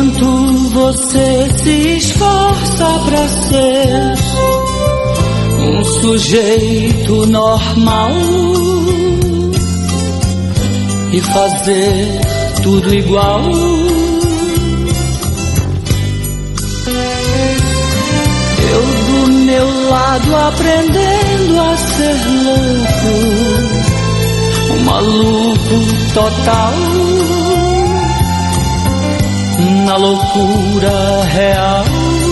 Enquanto você se esforça pra ser um sujeito normal e fazer tudo igual, eu do meu lado aprendendo a ser louco, um maluco total, na loucura real.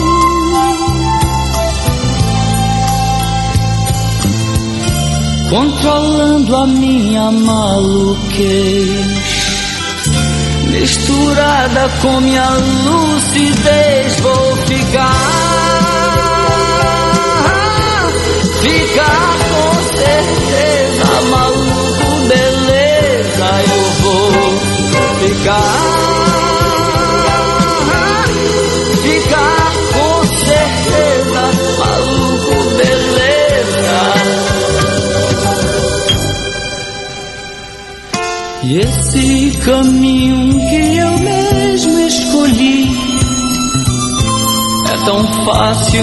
Controlando a minha maluquez, misturada com minha lucidez, vou ficar com certeza maluco, beleza, eu vou ficar com certeza maluco, beleza. E esse caminho que eu mesmo escolhi é tão fácil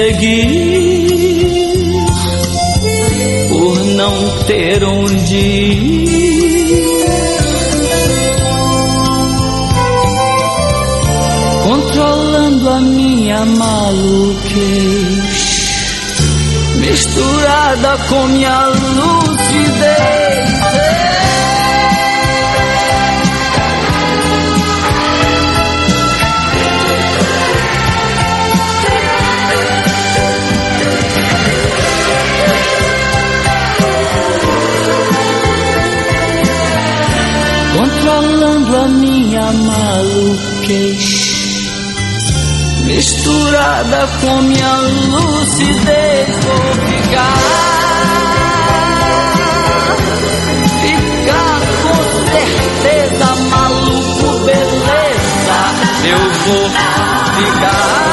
seguir, por não ter onde ir. Controlando a minha maluquez, misturada com minha lucidez. Controlando a minha maluquez, misturada com minha lucidez, vou ficar com certeza maluco, beleza, eu vou ficar